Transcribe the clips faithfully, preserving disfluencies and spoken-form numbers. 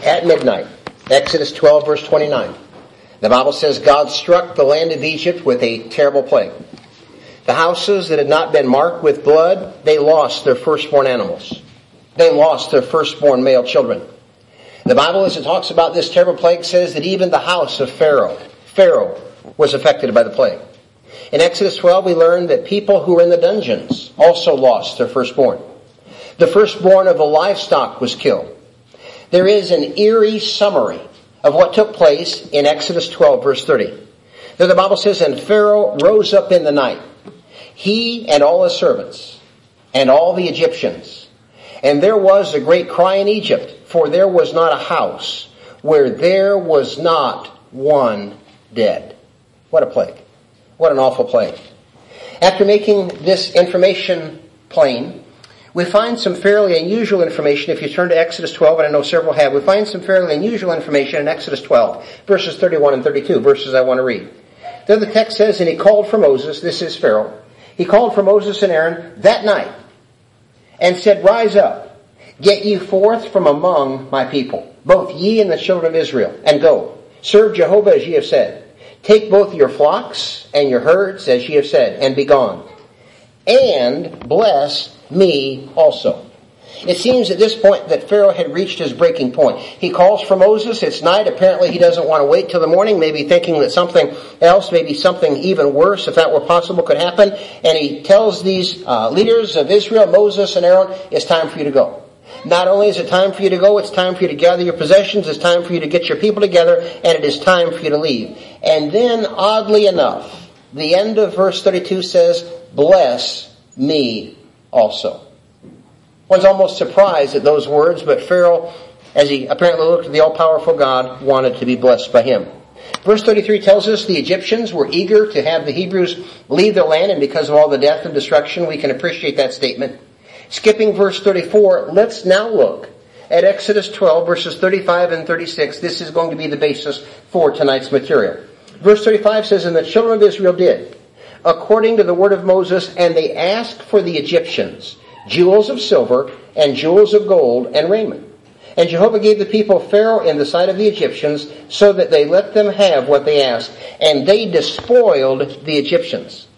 at midnight. Exodus twelve, verse twenty-nine. The Bible says God struck the land of Egypt with a terrible plague. The houses that had not been marked with blood, they lost their firstborn animals. They lost their firstborn male children. The Bible, as it talks about this terrible plague, says that even the house of Pharaoh, Pharaoh was affected by the plague. In Exodus twelve, we learn that people who were in the dungeons also lost their firstborn. The firstborn of the livestock was killed. There is an eerie summary of what took place in Exodus twelve, verse thirty. There the Bible says, "And Pharaoh rose up in the night, he and all his servants, and all the Egyptians. And there was a great cry in Egypt, for there was not a house where there was not one dead." What a plague. What an awful plague. After making this information plain, we find some fairly unusual information. If you turn to Exodus twelve, and I know several have, we find some fairly unusual information in Exodus twelve, verses thirty-one and thirty-two, verses I want to read. There the text says, "And he called for Moses," this is Pharaoh, "he called for Moses and Aaron that night, and said, Rise up, get ye forth from among my people, both ye and the children of Israel, and go, serve Jehovah as ye have said. Take both your flocks and your herds as ye have said, and be gone. And bless me also." It seems at this point that Pharaoh had reached his breaking point. He calls for Moses. It's night. Apparently he doesn't want to wait till the morning, maybe thinking that something else, maybe something even worse, if that were possible, could happen. And he tells these uh, leaders of Israel, Moses and Aaron, it's time for you to go. Not only is it time for you to go, it's time for you to gather your possessions, it's time for you to get your people together, and it is time for you to leave. And then, oddly enough, the end of verse thirty-two says, "Bless me also." One's almost surprised at those words, but Pharaoh, as he apparently looked at the all-powerful God, wanted to be blessed by him. Verse thirty-three tells us the Egyptians were eager to have the Hebrews leave their land, and because of all the death and destruction, we can appreciate that statement. Skipping verse thirty-four, let's now look at Exodus twelve, verses thirty-five and thirty-six. This is going to be the basis for tonight's material. Verse thirty-five says, "And the children of Israel did according to the word of Moses, and they asked for the Egyptians jewels of silver and jewels of gold and raiment. And Jehovah gave the people Pharaoh in the sight of the Egyptians, so that they let them have what they asked, and they despoiled the Egyptians."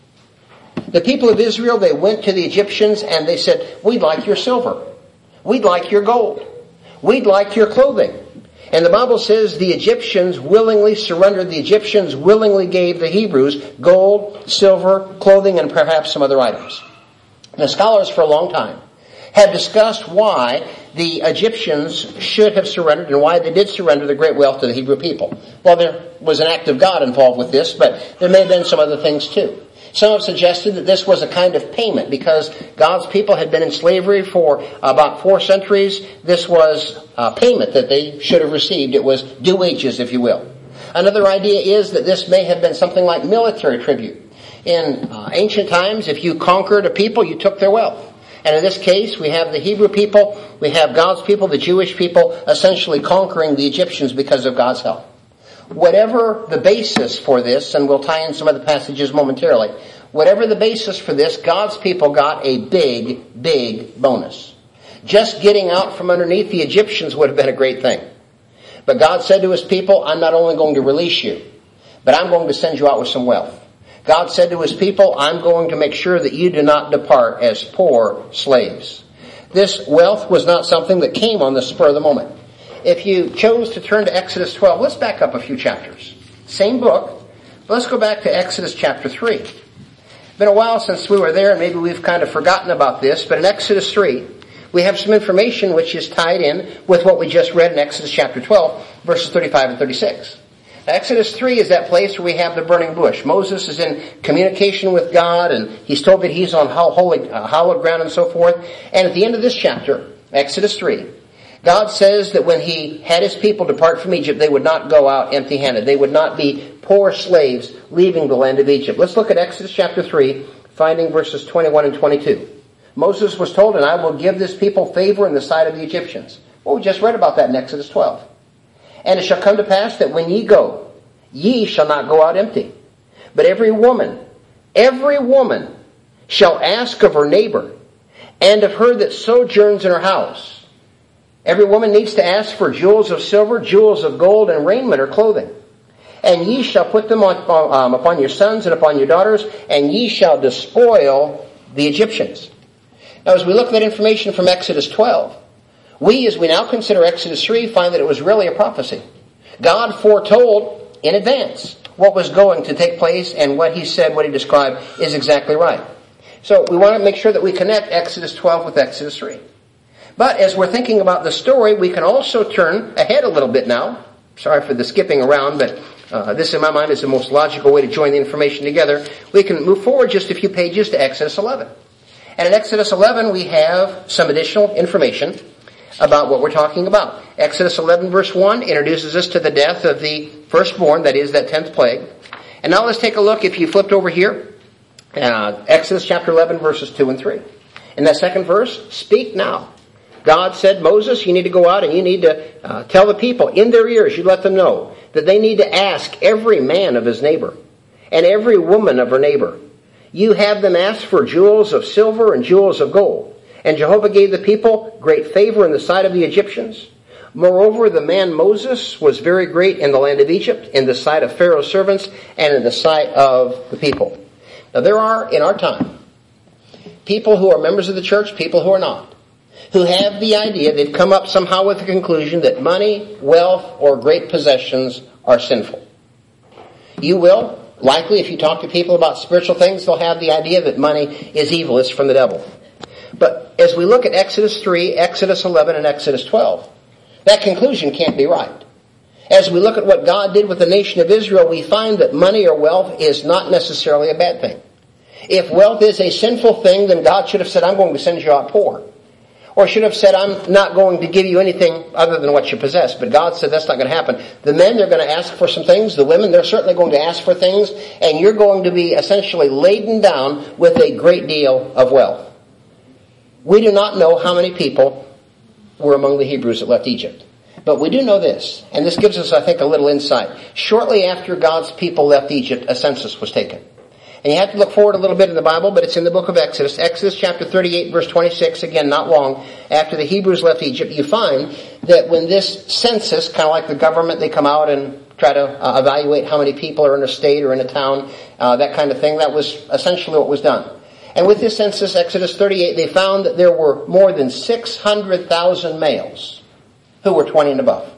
The people of Israel, they went to the Egyptians and they said, "We'd like your silver. We'd like your gold. We'd like your clothing." And the Bible says the Egyptians willingly surrendered. The Egyptians willingly gave the Hebrews gold, silver, clothing, and perhaps some other items. Now, scholars for a long time have discussed why the Egyptians should have surrendered and why they did surrender the great wealth to the Hebrew people. Well, there was an act of God involved with this, but there may have been some other things too. Some have suggested that this was a kind of payment because God's people had been in slavery for about four centuries. This was a payment that they should have received. It was due wages, if you will. Another idea is that this may have been something like military tribute. In uh, ancient times, if you conquered a people, you took their wealth. And in this case, we have the Hebrew people, we have God's people, the Jewish people, essentially conquering the Egyptians because of God's help. Whatever the basis for this, and we'll tie in some other passages momentarily, whatever the basis for this, God's people got a big, big bonus. Just getting out from underneath the Egyptians would have been a great thing. But God said to his people, "I'm not only going to release you, but I'm going to send you out with some wealth." God said to his people, "I'm going to make sure that you do not depart as poor slaves." This wealth was not something that came on the spur of the moment. If you chose to turn to Exodus twelve, let's back up a few chapters. Same book, but let's go back to Exodus chapter three. It's been a while since we were there, and maybe we've kind of forgotten about this, but in Exodus three, we have some information which is tied in with what we just read in Exodus chapter twelve, verses thirty-five and thirty-six. Now, Exodus three is that place where we have the burning bush. Moses is in communication with God, and he's told that he's on holy, uh, hallowed ground and so forth. And at the end of this chapter, Exodus three, God says that when he had his people depart from Egypt, they would not go out empty-handed. They would not be poor slaves leaving the land of Egypt. Let's look at Exodus chapter three, finding verses twenty-one and twenty-two. Moses was told, "And I will give this people favor in the sight of the Egyptians." Well, we just read about that in Exodus twelve. "And it shall come to pass that when ye go, ye shall not go out empty. But every woman, every woman shall ask of her neighbor, and of her that sojourns in her house, Every woman needs to ask for jewels of silver, jewels of gold, and raiment or clothing. And ye shall put them on, um, upon your sons and upon your daughters, and ye shall despoil the Egyptians. Now, as we look at that information from Exodus twelve, we, as we now consider Exodus three, find that it was really a prophecy. God foretold in advance what was going to take place, and what he said, what he described, is exactly right. So we want to make sure that we connect Exodus twelve with Exodus three. But as we're thinking about the story, we can also turn ahead a little bit now. Sorry for the skipping around, but uh, this in my mind is the most logical way to join the information together. We can move forward just a few pages to Exodus eleven. And in Exodus eleven, we have some additional information about what we're talking about. Exodus eleven verse one introduces us to the death of the firstborn, that is, that tenth plague. And now let's take a look, if you flipped over here, uh, Exodus chapter eleven verses two and three. In that second verse, speak now. God said, Moses, you need to go out and you need to uh, tell the people in their ears, you let them know that they need to ask every man of his neighbor and every woman of her neighbor. You have them ask for jewels of silver and jewels of gold. And Jehovah gave the people great favor in the sight of the Egyptians. Moreover, the man Moses was very great in the land of Egypt, in the sight of Pharaoh's servants, and in the sight of the people. Now there are, in our time, people who are members of the church, people who are not, who have the idea, they've come up somehow with the conclusion that money, wealth, or great possessions are sinful. You will, likely if you talk to people about spiritual things, they'll have the idea that money is evil, it's from the devil. But as we look at Exodus three, Exodus eleven, and Exodus twelve, that conclusion can't be right. As we look at what God did with the nation of Israel, we find that money or wealth is not necessarily a bad thing. If wealth is a sinful thing, then God should have said, I'm going to send you out poor. Or should have said, I'm not going to give you anything other than what you possess. But God said that's not going to happen. The men, they're going to ask for some things. The women, they're certainly going to ask for things. And you're going to be essentially laden down with a great deal of wealth. We do not know how many people were among the Hebrews that left Egypt. But we do know this, and this gives us, I think, a little insight. Shortly after God's people left Egypt, a census was taken. And you have to look forward a little bit in the Bible, but it's in the book of Exodus. Exodus chapter thirty-eight, verse twenty-six, again, not long after the Hebrews left Egypt, you find that when this census, kind of like the government, they come out and try to uh, evaluate how many people are in a state or in a town, uh, that kind of thing, that was essentially what was done. And with this census, Exodus thirty-eight, they found that there were more than six hundred thousand males who were twenty and above.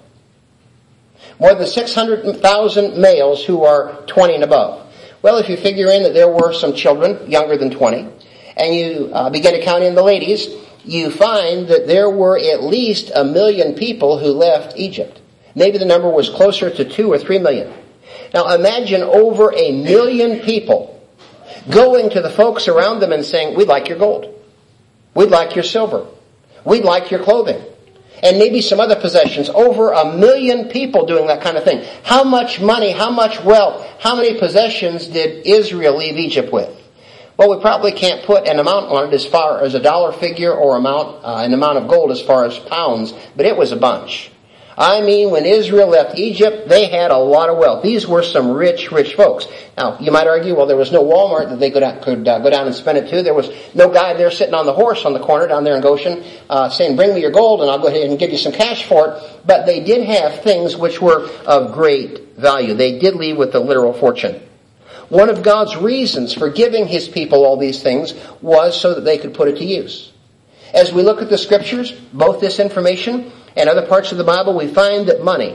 More than six hundred thousand males who are twenty and above. Well, if you figure in that there were some children younger than twenty, and you uh, begin to count in the ladies, you find that there were at least a million people who left Egypt. Maybe the number was closer to two or three million. Now imagine over a million people going to the folks around them and saying, we'd like your gold. We'd like your silver. We'd like your clothing. And maybe some other possessions. Over a million people doing that kind of thing. How much money, how much wealth, how many possessions did Israel leave Egypt with? Well, we probably can't put an amount on it as far as a dollar figure or amount, uh, an amount of gold as far as pounds, but it was a bunch. I mean, when Israel left Egypt, they had a lot of wealth. These were some rich, rich folks. Now, you might argue, well, there was no Walmart that they could, could uh, go down and spend it to. There was no guy there sitting on the horse on the corner down there in Goshen uh, saying, bring me your gold and I'll go ahead and give you some cash for it. But they did have things which were of great value. They did leave with a literal fortune. One of God's reasons for giving His people all these things was so that they could put it to use. As we look at the Scriptures, both this information and other parts of the Bible, we find that money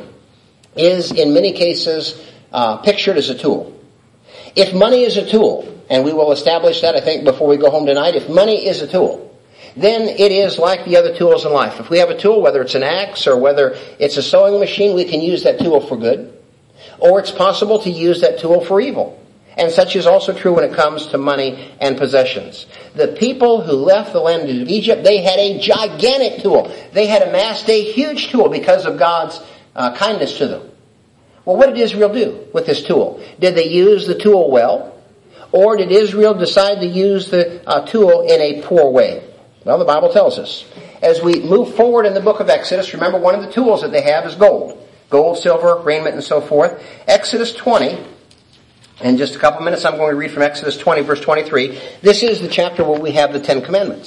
is, in many cases, uh, pictured as a tool. If money is a tool, and we will establish that, I think, before we go home tonight, if money is a tool, then it is like the other tools in life. If we have a tool, whether it's an axe or whether it's a sewing machine, we can use that tool for good. Or it's possible to use that tool for evil. And such is also true when it comes to money and possessions. The people who left the land of Egypt, they had a gigantic tool. They had amassed a huge tool because of God's uh, kindness to them. Well, what did Israel do with this tool? Did they use the tool well? Or did Israel decide to use the uh, tool in a poor way? Well, the Bible tells us. As we move forward in the book of Exodus, remember one of the tools that they have is gold. Gold, silver, raiment, and so forth. Exodus twenty. In just a couple minutes, I'm going to read from Exodus twenty, verse twenty-three. This is the chapter where we have the Ten Commandments.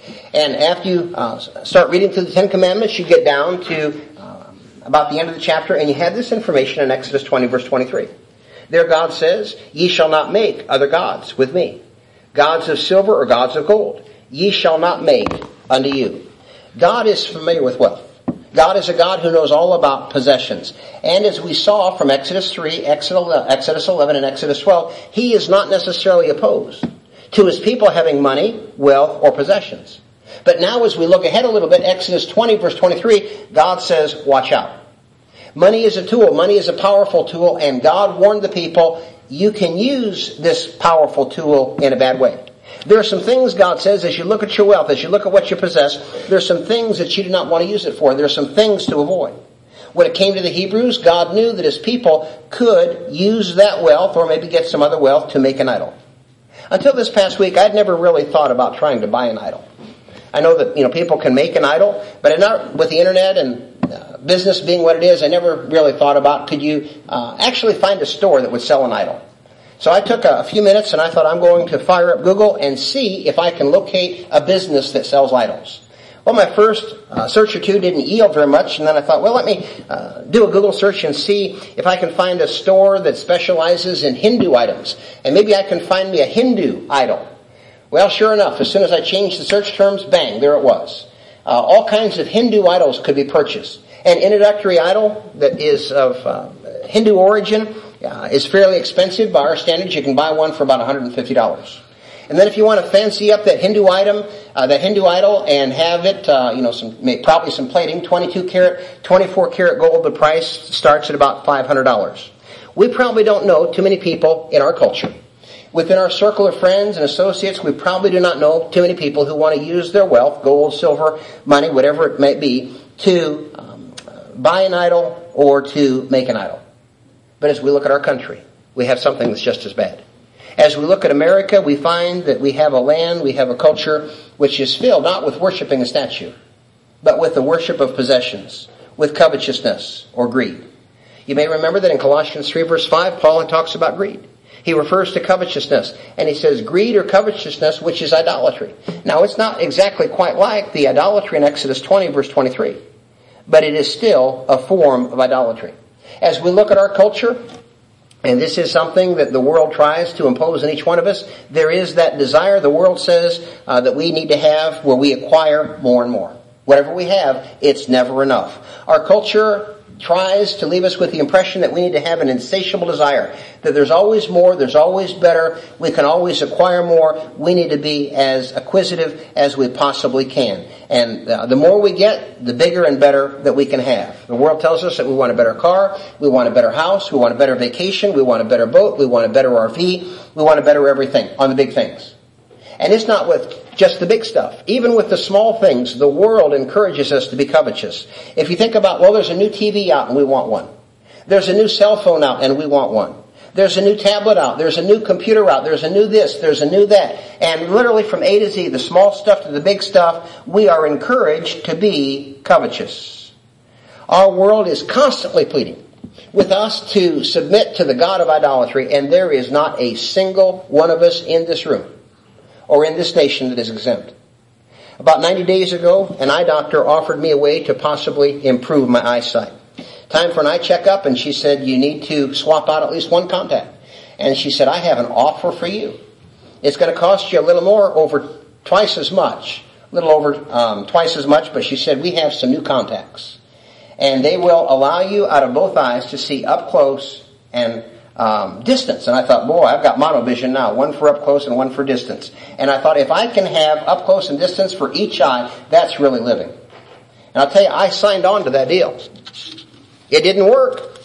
And after you uh, start reading through the Ten Commandments, you get down to uh, about the end of the chapter, and you have this information in Exodus twenty, verse twenty-three. There God says, "Ye shall not make other gods with me, gods of silver or gods of gold. Ye shall not make unto you." God is familiar with wealth. God is a God who knows all about possessions. And as we saw from Exodus three, Exodus eleven, and Exodus twelve, He is not necessarily opposed to His people having money, wealth, or possessions. But now as we look ahead a little bit, Exodus twenty, verse twenty-three, God says, watch out. Money is a tool. Money is a powerful tool, and God warned the people, you can use this powerful tool in a bad way. There are some things, God says, as you look at your wealth, as you look at what you possess, there are some things that you do not want to use it for. There are some things to avoid. When it came to the Hebrews, God knew that His people could use that wealth, or maybe get some other wealth, to make an idol. Until this past week, I'd never really thought about trying to buy an idol. I know that, you know, people can make an idol, but I'm not, with the internet and uh, business being what it is, I never really thought about, could you uh, actually find a store that would sell an idol? So I took a few minutes and I thought, I'm going to fire up Google and see if I can locate a business that sells idols. Well, my first uh, search or two didn't yield very much, and then I thought, well, let me uh, do a Google search and see if I can find a store that specializes in Hindu items. And maybe I can find me a Hindu idol. Well, sure enough, as soon as I changed the search terms, bang, there it was. Uh, all kinds of Hindu idols could be purchased. An introductory idol that is of uh, Hindu origin uh, is fairly expensive. By our standards, you can buy one for about one hundred fifty dollars. And then if you want to fancy up that Hindu item, uh, that Hindu idol, and have it, uh, you know, some probably some plating, twenty-two karat, twenty-four karat gold, the price starts at about five hundred dollars. We probably don't know too many people in our culture. Within our circle of friends and associates, we probably do not know too many people who want to use their wealth, gold, silver, money, whatever it may be, to um, buy an idol or to make an idol. But as we look at our country, we have something that's just as bad. As we look at America, we find that we have a land, we have a culture which is filled not with worshiping a statue, but with the worship of possessions, with covetousness or greed. You may remember that in Colossians three verse five, Paul talks about greed. He refers to covetousness, and he says greed or covetousness, which is idolatry. Now, it's not exactly quite like the idolatry in Exodus twenty verse twenty-three, but it is still a form of idolatry. As we look at our culture, and this is something that the world tries to impose on each one of us, there is that desire the world says uh, that we need to have where we acquire more and more. Whatever we have, it's never enough. Our culture tries to leave us with the impression that we need to have an insatiable desire, that there's always more, there's always better, we can always acquire more, we need to be as acquisitive as we possibly can. And uh, the more we get, the bigger and better that we can have. The world tells us that we want a better car, we want a better house, we want a better vacation, we want a better boat, we want a better R V, we want a better everything on the big things. And it's not with just the big stuff. Even with the small things, the world encourages us to be covetous. If you think about, well, there's a new T V out and we want one. There's a new cell phone out and we want one. There's a new tablet out. There's a new computer out. There's a new this. There's a new that. And literally from A to Z, the small stuff to the big stuff, we are encouraged to be covetous. Our world is constantly pleading with us to submit to the God of idolatry, and there is not a single one of us in this room or in this nation that is exempt. About ninety days ago, an eye doctor offered me a way to possibly improve my eyesight. Time for an eye checkup, and she said, you need to swap out at least one contact. And she said, I have an offer for you. It's going to cost you a little more, over twice as much. A little over um, twice as much, but she said, we have some new contacts. And they will allow you out of both eyes to see up close and Um, distance. And I thought, boy, I've got monovision now, one for up close and one for distance. And I thought, if I can have up close and distance for each eye, that's really living. And I'll tell you, I signed on to that deal. It didn't work.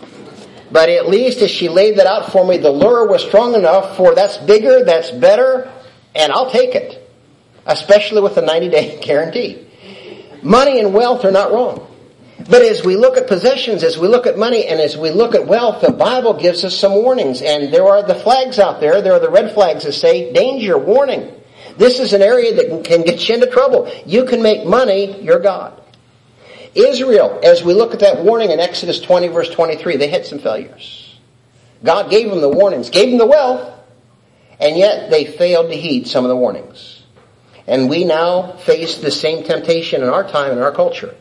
But at least as she laid that out for me, the lure was strong enough for that's bigger, that's better, and I'll take it. Especially with the ninety-day guarantee. Money and wealth are not wrong. But as we look at possessions, as we look at money, and as we look at wealth, the Bible gives us some warnings. And there are the flags out there. There are the red flags that say, danger, warning. This is an area that can get you into trouble. You can make money your God. Israel, as we look at that warning in Exodus twenty, verse twenty-three, they had some failures. God gave them the warnings, gave them the wealth, and yet they failed to heed some of the warnings. And we now face the same temptation in our time and our culture.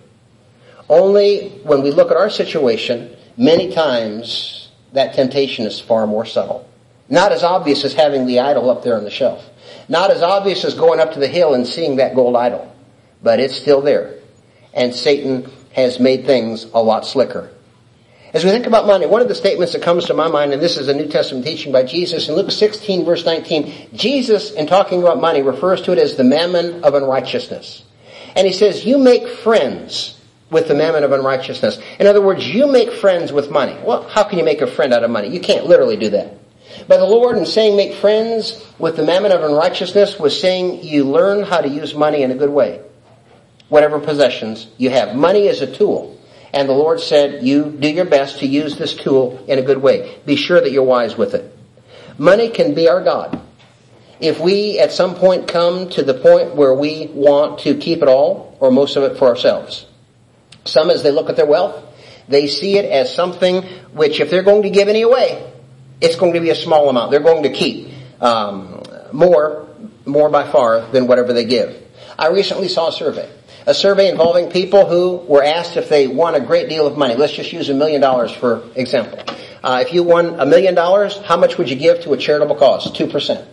Only when we look at our situation, many times that temptation is far more subtle. Not as obvious as having the idol up there on the shelf. Not as obvious as going up to the hill and seeing that gold idol. But it's still there. And Satan has made things a lot slicker. As we think about money, one of the statements that comes to my mind, and this is a New Testament teaching by Jesus, in Luke sixteen, verse nineteen, Jesus, in talking about money, refers to it as the mammon of unrighteousness. And he says, you make friends with the mammon of unrighteousness. In other words, you make friends with money. Well, how can you make a friend out of money? You can't literally do that. But the Lord, in saying make friends with the mammon of unrighteousness, was saying you learn how to use money in a good way. Whatever possessions you have. Money is a tool. And the Lord said, you do your best to use this tool in a good way. Be sure that you're wise with it. Money can be our God. If we at some point come to the point where we want to keep it all, or most of it for ourselves. Some, as they look at their wealth, they see it as something which, if they're going to give any away, it's going to be a small amount. They're going to keep um, more, more by far than whatever they give. I recently saw a survey. A survey involving people who were asked if they won a great deal of money. Let's just use a million dollars for example. Uh, if you won a million dollars, how much would you give to a charitable cause? Two percent.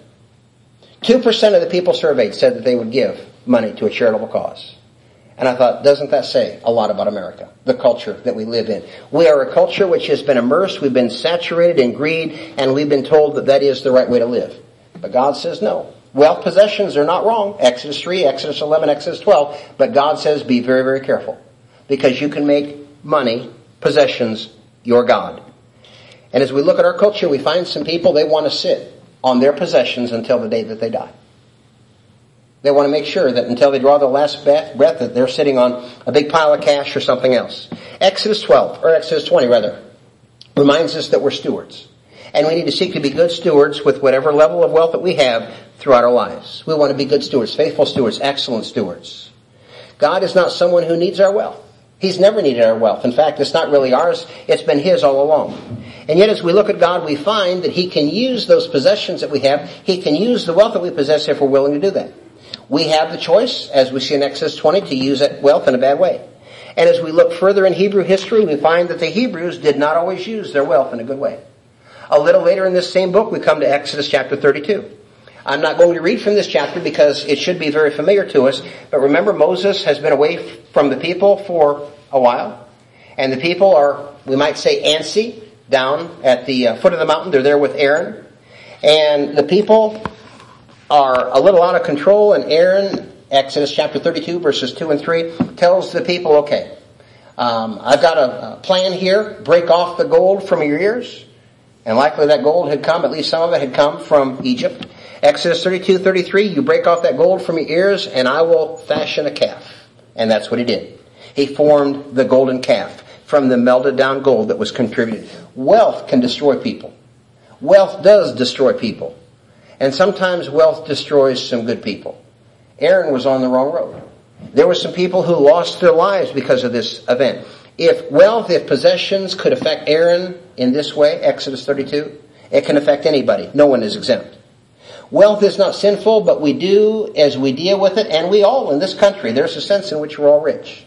Two percent of the people surveyed said that they would give money to a charitable cause. And I thought, doesn't that say a lot about America, the culture that we live in? We are a culture which has been immersed, we've been saturated in greed, and we've been told that that is the right way to live. But God says no. Wealth possessions are not wrong. Exodus three, Exodus eleven, Exodus twelve. But God says be very, very careful. Because you can make money, possessions, your God. And as we look at our culture, we find some people, they want to sit on their possessions until the day that they die. They want to make sure that until they draw their last breath, that they're sitting on a big pile of cash or something else. Exodus twelve, or Exodus twenty rather, reminds us that we're stewards. And we need to seek to be good stewards with whatever level of wealth that we have throughout our lives. We want to be good stewards, faithful stewards, excellent stewards. God is not someone who needs our wealth. He's never needed our wealth. In fact, it's not really ours. It's been His all along. And yet as we look at God, we find that He can use those possessions that we have. He can use the wealth that we possess if we're willing to do that. We have the choice, as we see in Exodus twenty, to use that wealth in a bad way. And as we look further in Hebrew history, we find that the Hebrews did not always use their wealth in a good way. A little later in this same book, we come to Exodus chapter thirty-two. I'm not going to read from this chapter because it should be very familiar to us. But remember, Moses has been away from the people for a while. And the people are, we might say, antsy down at the foot of the mountain. They're there with Aaron. And the people are a little out of control. And Aaron, Exodus chapter thirty-two, verses two and three, tells the people, okay, um, I've got a, a plan here. Break off the gold from your ears. And likely that gold had come, at least some of it had come from Egypt. Exodus thirty-two, thirty-three, you break off that gold from your ears and I will fashion a calf. And that's what he did. He formed the golden calf from the melted down gold that was contributed. Wealth can destroy people. Wealth does destroy people. And sometimes wealth destroys some good people. Aaron was on the wrong road. There were some people who lost their lives because of this event. If wealth, if possessions could affect Aaron in this way, Exodus thirty-two, it can affect anybody. No one is exempt. Wealth is not sinful, but we do as we deal with it, and we all in this country, there's a sense in which we're all rich.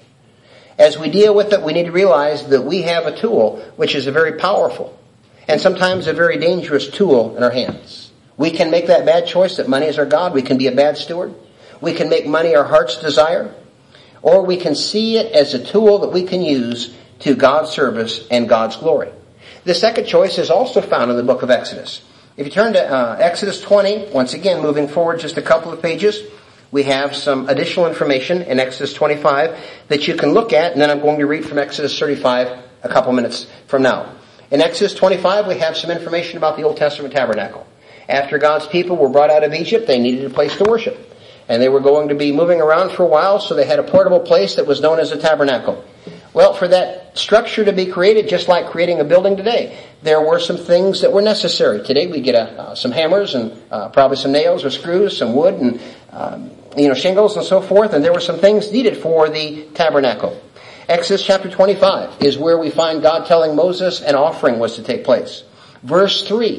As we deal with it, we need to realize that we have a tool which is a very powerful and sometimes a very dangerous tool in our hands. We can make that bad choice that money is our God. We can be a bad steward. We can make money our heart's desire. Or we can see it as a tool that we can use to God's service and God's glory. The second choice is also found in the book of Exodus. If you turn to uh, Exodus twenty, once again, moving forward just a couple of pages, we have some additional information in Exodus twenty-five that you can look at, and then I'm going to read from Exodus thirty-five a couple minutes from now. In Exodus twenty-five, we have some information about the Old Testament tabernacle. After God's people were brought out of Egypt, they needed a place to worship. And they were going to be moving around for a while, so they had a portable place that was known as a tabernacle. Well, for that structure to be created, just like creating a building today, there were some things that were necessary. Today we get a, uh, some hammers and uh, probably some nails or screws, some wood and um, you know shingles and so forth, and there were some things needed for the tabernacle. Exodus chapter twenty-five is where we find God telling Moses an offering was to take place. Verse three,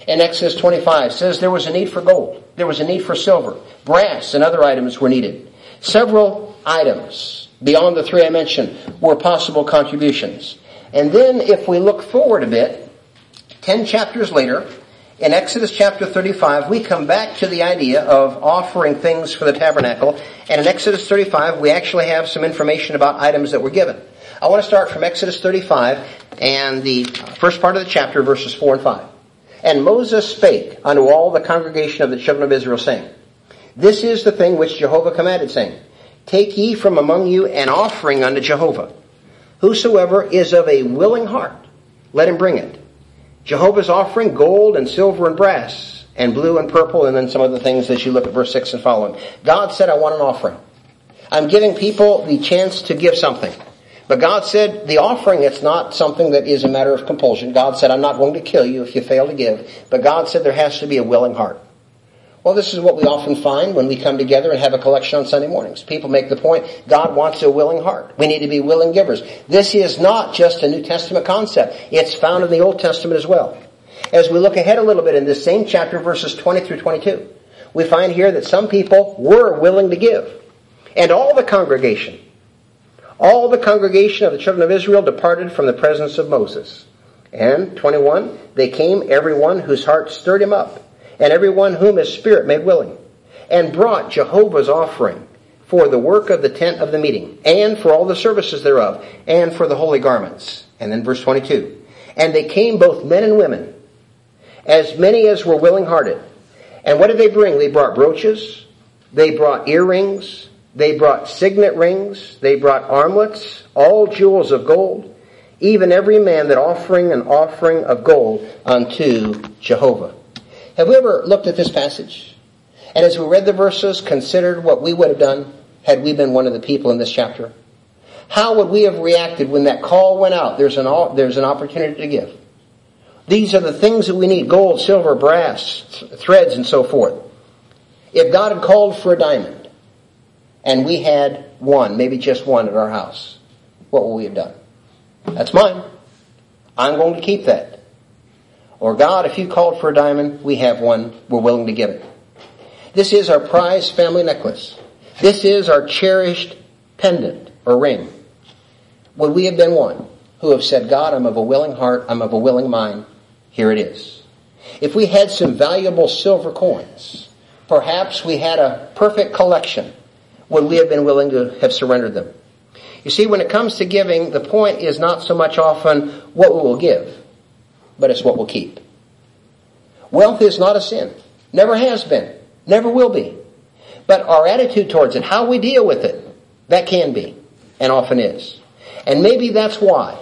In Exodus twenty-five, it says there was a need for gold. There was a need for silver. Brass and other items were needed. Several items beyond the three I mentioned were possible contributions. And then if we look forward a bit, ten chapters later, in Exodus chapter thirty-five, we come back to the idea of offering things for the tabernacle. And in Exodus thirty-five, we actually have some information about items that were given. I want to start from Exodus thirty-five and the first part of the chapter, verses four and five. And Moses spake unto all the congregation of the children of Israel, saying, This is the thing which Jehovah commanded, saying, Take ye from among you an offering unto Jehovah. Whosoever is of a willing heart, let him bring it. Jehovah's offering, gold and silver and brass, and blue and purple, and then some other things as you look at verse six and following. God said, I want an offering. I'm giving people the chance to give something. But God said, the offering, it's not something that is a matter of compulsion. God said, I'm not going to kill you if you fail to give. But God said there has to be a willing heart. Well, this is what we often find when we come together and have a collection on Sunday mornings. People make the point, God wants a willing heart. We need to be willing givers. This is not just a New Testament concept. It's found in the Old Testament as well. As we look ahead a little bit in this same chapter, verses twenty through twenty-two, we find here that some people were willing to give. And all the congregation, all the congregation of the children of Israel departed from the presence of Moses. And twenty-one, they came, every one whose heart stirred him up, and every one whom his spirit made willing, and brought Jehovah's offering for the work of the tent of the meeting, and for all the services thereof, and for the holy garments. And then verse twenty-two, and they came both men and women, as many as were willing-hearted. And what did they bring? They brought brooches, they brought earrings, they brought signet rings, they brought armlets, all jewels of gold, even every man that offering an offering of gold unto Jehovah. Have we ever looked at this passage? And as we read the verses, considered what we would have done had we been one of the people in this chapter? How would we have reacted when that call went out? There's an, there's an opportunity to give. These are the things that we need: gold, silver, brass, threads, and so forth. If God had called for a diamond, and we had one, maybe just one at our house, what would we have done? That's mine. I'm going to keep that. Or God, if you called for a diamond, we have one, we're willing to give it. This is our prized family necklace. This is our cherished pendant or ring. Would we have been one who have said, God, I'm of a willing heart, I'm of a willing mind, here it is. If we had some valuable silver coins, perhaps we had a perfect collection, would we have been willing to have surrendered them? You see, when it comes to giving, the point is not so much often what we will give, but it's what we'll keep. Wealth is not a sin. Never has been. Never will be. But our attitude towards it, how we deal with it, that can be, and often is. And maybe that's why,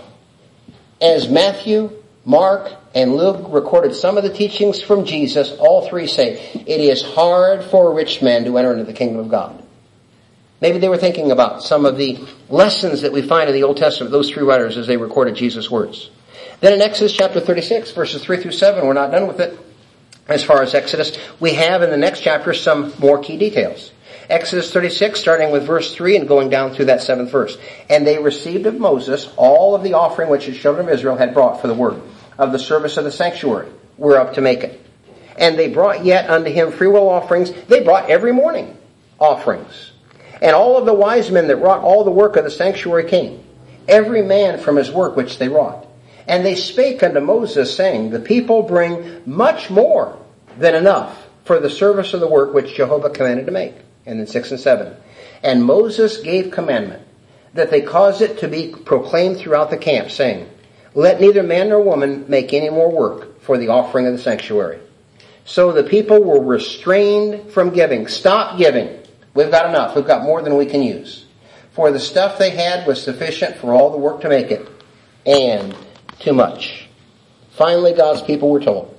as Matthew, Mark, and Luke recorded some of the teachings from Jesus, all three say, it is hard for a rich man to enter into the kingdom of God. Maybe they were thinking about some of the lessons that we find in the Old Testament, those three writers, as they recorded Jesus' words. Then in Exodus chapter thirty-six, verses three through seven, we're not done with it. As far as Exodus, we have in the next chapter some more key details. Exodus thirty-six, starting with verse three and going down through that seventh verse. And they received of Moses all of the offering which the children of Israel had brought for the work of the service of the sanctuary, whereof to make it. And they brought yet unto him freewill offerings. They brought every morning offerings. And all of the wise men that wrought all the work of the sanctuary came, every man from his work which they wrought. And they spake unto Moses, saying, the people bring much more than enough for the service of the work which Jehovah commanded to make. And then six and seven. And Moses gave commandment that they cause it to be proclaimed throughout the camp, saying, let neither man nor woman make any more work for the offering of the sanctuary. So the people were restrained from giving. Stop giving. We've got enough. We've got more than we can use. For the stuff they had was sufficient for all the work to make it, and too much. Finally, God's people were told,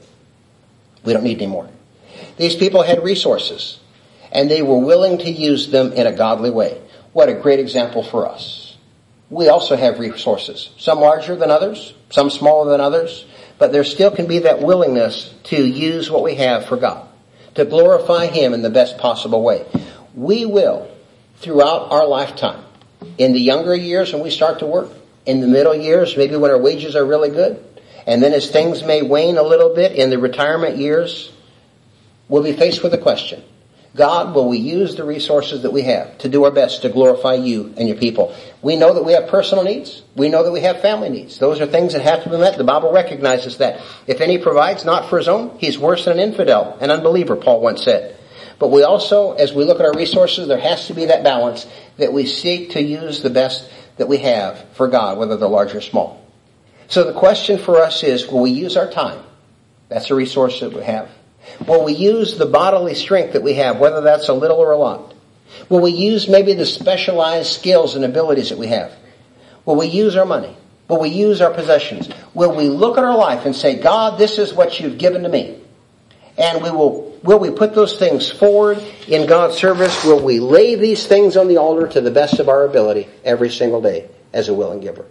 we don't need any more. These people had resources, and they were willing to use them in a godly way. What a great example for us. We also have resources, some larger than others, some smaller than others, but there still can be that willingness to use what we have for God, to glorify Him in the best possible way. We will, throughout our lifetime, in the younger years when we start to work, in the middle years, maybe when our wages are really good, And then as things may wane a little bit in the retirement years, we'll be faced with a question. God, will we use the resources that we have to do our best to glorify you and your people? We know that we have personal needs. We know that we have family needs. Those are things that have to be met. The Bible recognizes that. If any provides not for his own, he's worse than an infidel, an unbeliever, Paul once said. But we also, as we look at our resources, there has to be that balance that we seek to use the best that we have for God, whether they're large or small. So the question for us is, will we use our time? That's a resource that we have. Will we use the bodily strength that we have, whether that's a little or a lot? Will we use maybe the specialized skills and abilities that we have? Will we use our money? Will we use our possessions? Will we look at our life and say, God, this is what you've given to me? And we will, will we put those things forward in God's service? Will we lay these things on the altar to the best of our ability every single day as a willing giver?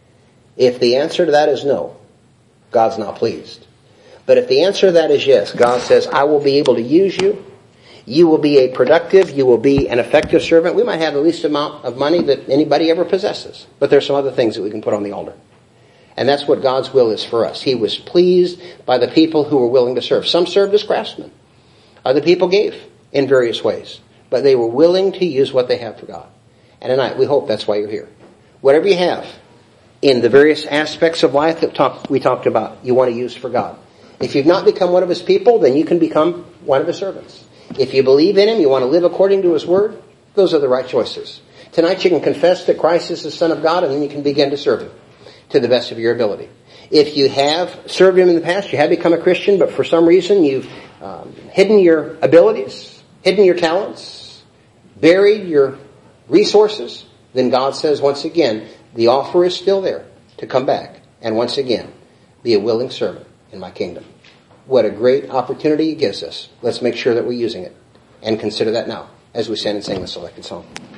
If the answer to that is no, God's not pleased. But if the answer to that is yes, God says, I will be able to use you. You will be a productive, you will be an effective servant. We might have the least amount of money that anybody ever possesses. But there's some other things that we can put on the altar. And that's what God's will is for us. He was pleased by the people who were willing to serve. Some served as craftsmen. Other people gave in various ways. But they were willing to use what they have for God. And tonight, we hope that's why you're here. Whatever you have in the various aspects of life that talk, we talked about, you want to use for God. If you've not become one of his people, then you can become one of his servants. If you believe in him, you want to live according to his word, those are the right choices. Tonight you can confess that Christ is the Son of God, and then you can begin to serve him to the best of your ability. If you have served him in the past, you have become a Christian, but for some reason you've um, hidden your abilities, hidden your talents, buried your resources, then God says once again, the offer is still there to come back and once again be a willing servant in my kingdom. What a great opportunity it gives us. Let's make sure that we're using it and consider that now as we stand and sing the selected song.